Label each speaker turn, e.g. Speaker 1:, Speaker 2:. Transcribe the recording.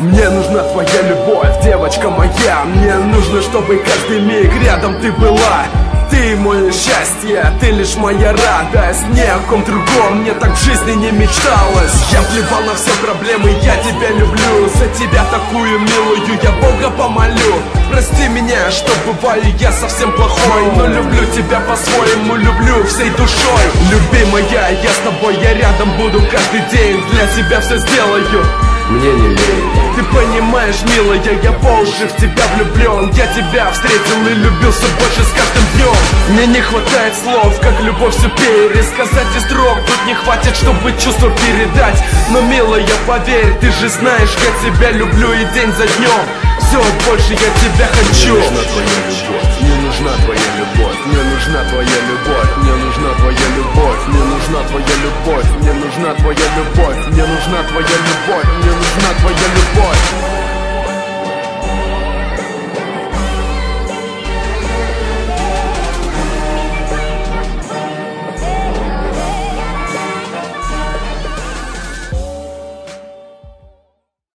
Speaker 1: Мне нужна твоя любовь, девочка моя. Мне нужно, чтобы каждый миг рядом ты была. Ты мое счастье, ты лишь моя радость. Ни о ком другом мне так в жизни не мечталось. Я плевал на все проблемы, я тебя люблю. За тебя такую милую я Бога помолю. Прости меня, что бываю я совсем плохой, но люблю тебя по-своему, люблю всей душой. Любимая, я с тобой, я рядом буду каждый день. Для тебя все сделаю. Мне не лень. Ты понимаешь, милая, я по уши в тебя влюблен. Я тебя встретил и любил все больше с каждым днем. Мне не хватает слов, как любовь все пересказать из строк. Тут не хватит, чтобы чувства передать. Но, милая, поверь, ты же знаешь, я тебя люблю и день за днем. Все, больше я тебя хочу. Мне нужна твоя любовь, мне нужна твоя любовь. Мне нужна твоя любовь, мне нужна твоя любовь. Мне нужна твоя любовь, мне нужна твоя любовь. Мне нужна твоя любовь, мне нужна твоя любовь.